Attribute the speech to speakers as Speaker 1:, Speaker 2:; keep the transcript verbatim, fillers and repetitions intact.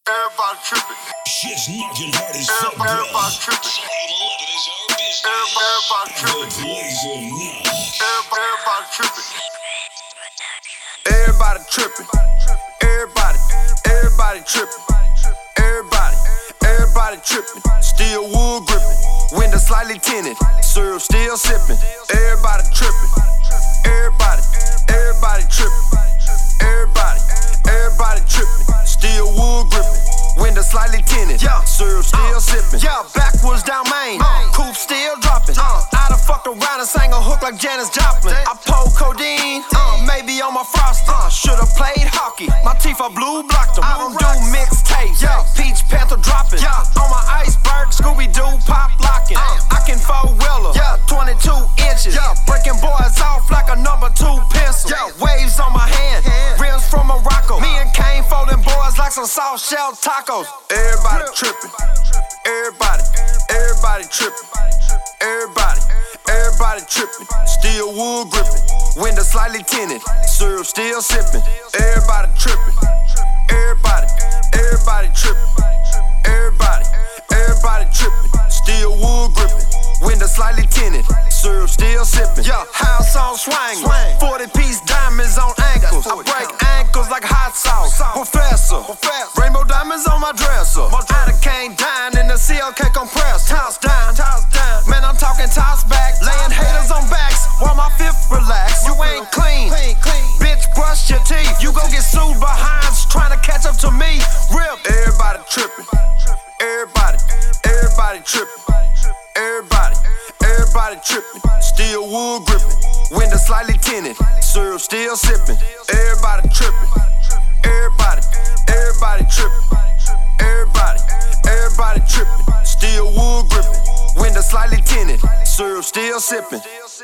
Speaker 1: Everybody tripping.
Speaker 2: Shit's knocking hard as fuck, bro.
Speaker 1: Everybody tripping.
Speaker 2: Psalm eleven is our business.
Speaker 1: Everybody tripping.
Speaker 2: The blaze of night.
Speaker 1: Everybody tripping.
Speaker 3: Everybody tripping. Everybody, everybody tripping. Everybody, everybody tripping. Still wood gripping. Window slightly tinted. Syrup still sipping. Everybody tripping. Everybody, everybody tripping. Everybody, everybody tripping. Still wood gripping. Window slightly tinted. Yeah, syrup still sipping. Yeah, backwards down Main. Coupe still dropping. I done fucked around and sang a hook like Janis Joplin. I pulled codeine, uh, maybe on my frosting. Uh, Should've played hockey. My teeth are blue blocked them. I don't do mixtapes. Yeah, Peach Panther dropping. Yeah, on my iceberg, Scooby Doo pop locking. Uh, I can four wheeler. Yeah, twenty-two inches. Yeah, breaking boys off like a number two pencil. Yeah, waves on my hand. Rims from Morocco. Me and Kane folding boys like some soft shell tacos. Everybody tripping. Everybody, everybody tripping. Everybody, everybody tripping. Still wood gripping. Window slightly tinted. Syrup still sipping. Everybody tripping. Everybody, everybody tripping. Everybody, everybody tripping. Still wood gripping. Window slightly tinted. Syrup still sipping. Yeah, house on swinging. forty piece diamonds on ankles. I break ankles like hot sauce. Professor, rainbow diamonds on my dresser. I done came down in the C L K compressor. Toss down, man, I'm talking toss back. Laying haters on backs while my fifth relax. You ain't clean, bitch, brush your teeth. You gon' get sued behind trying to catch up to me. Rip, everybody tripping. Everybody, everybody tripping. Everybody, everybody tripping. Still wood gripping. Window slightly tinted. Syrup still sipping. Everybody tripping. Everybody, everybody tripping. Everybody, everybody tripping. Still wood gripping. Window slightly tinted. Syrup still sipping.